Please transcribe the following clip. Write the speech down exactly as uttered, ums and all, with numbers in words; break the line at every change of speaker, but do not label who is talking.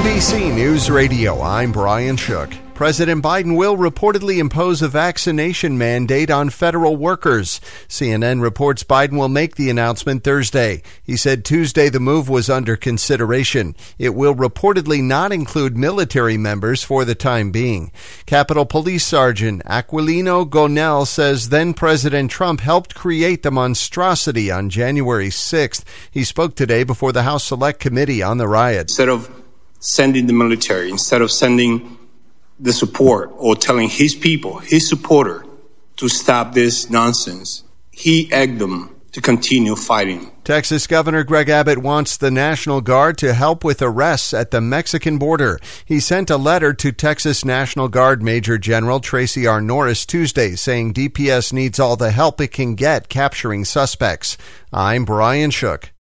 B C News Radio, I'm Brian Shook. President Biden will reportedly impose a vaccination mandate on federal workers. C N N reports Biden will make the announcement Thursday. He said Tuesday the move was under consideration. It will reportedly not include military members for the time being. Capitol Police Sergeant Aquilino Gonell says then-President Trump helped create the monstrosity on January sixth. He spoke today before the House Select Committee on the riot.
Instead of sending the military, instead of sending the support or telling his people, his supporter, to stop this nonsense, he egged them to continue fighting.
Texas Governor Greg Abbott wants the National Guard to help with arrests at the Mexican border. He sent a letter to Texas National Guard Major General Tracy R. Norris Tuesday saying D P S needs all the help it can get capturing suspects. I'm Brian Shook.